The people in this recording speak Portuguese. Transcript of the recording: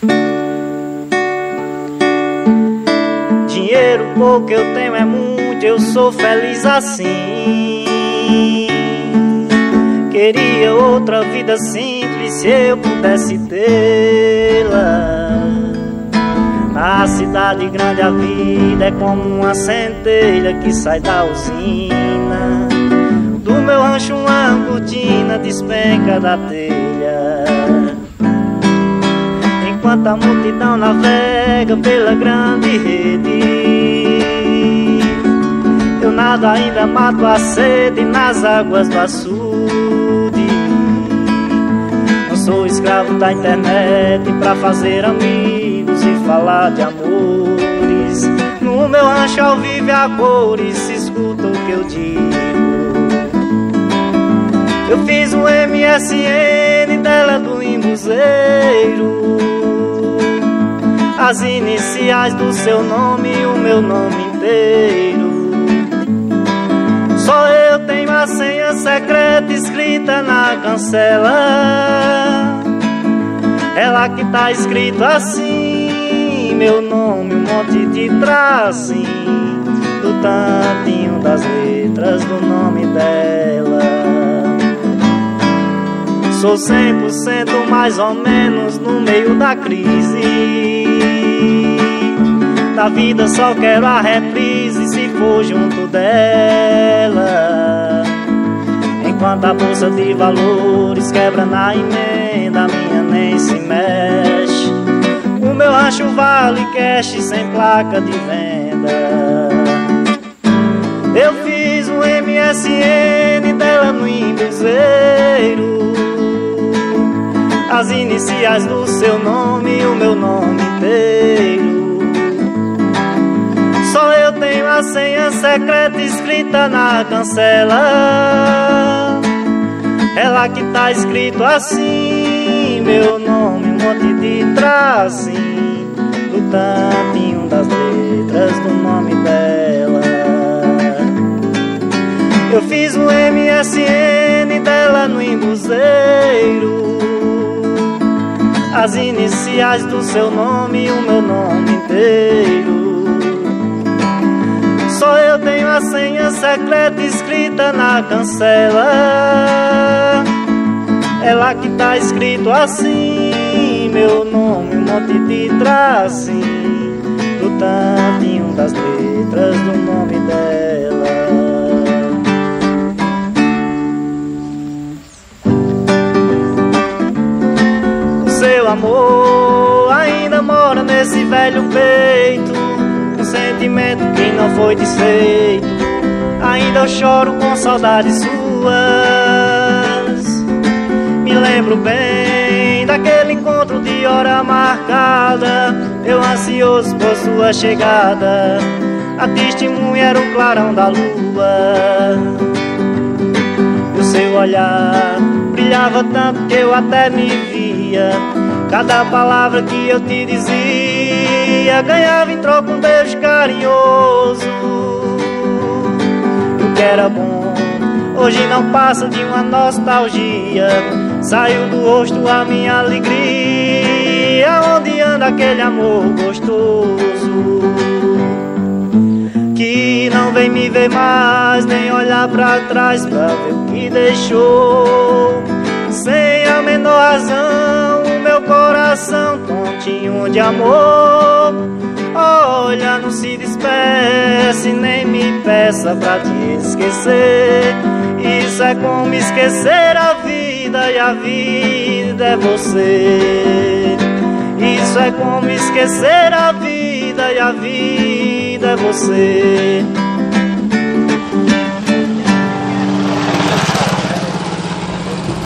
Dinheiro pouco eu tenho é muito, eu sou feliz assim. Queria outra vida simples se eu pudesse tê-la. Na cidade grande a vida é como uma centelha que sai da usina. Do meu rancho uma cortina despenca da telha. Enquanto a multidão navega pela grande rede, eu nado ainda, mato a sede nas águas do açude. Não sou escravo da internet pra fazer amigos e falar de amores. No meu rancho ao vivo e a cores se escuta o que eu digo. Eu fiz um MSN dela do Imbuzeiro, as iniciais do seu nome e o meu nome inteiro. Só eu tenho a senha secreta escrita na cancela. Ela que tá escrito assim, meu nome, um monte de tracinho, do tantinho das letras do nome dela. Sou 100% mais ou menos no meio da crise da vida, só quero a reprise se for junto dela. Enquanto a bolsa de valores quebra na emenda, a minha nem se mexe. O meu rancho vale cash sem placa de venda. Eu fiz um MSN dela no Imbuzeiro, as iniciais do seu nome e o meu nome inteiro. Só eu tenho a senha secreta escrita na cancela. Ela que tá escrito assim, meu nome, um monte de tracinho, do tantinho das letras do nome dela. Eu fiz um MSN dela no Imbuzeiro, as iniciais do seu nome e o meu nome inteiro. Só eu tenho a senha secreta escrita na cancela. Ela que tá escrito assim, meu nome, um monte de tracinho, do tantinho das letras do nome dela. Seu amor ainda mora nesse velho peito, um sentimento que não foi desfeito. Ainda eu choro com saudades suas. Me lembro bem daquele encontro de hora marcada, eu ansioso por sua chegada. A testemunha era o clarão da lua. O seu olhar brilhava tanto que eu até me via. Cada palavra que eu te dizia ganhava em troca um beijo carinhoso. O que era bom hoje não passa de uma nostalgia. Saiu do rosto a minha alegria. Onde anda aquele amor gostoso que não vem me ver mais, nem olhar pra trás pra ver o que deixou. Sem a menor razão, o meu coração tontinho de amor. Olha, não se despeça e nem me peça pra te esquecer. Isso é como esquecer a vida e a vida é você. Isso é como esquecer a vida e a vida é você.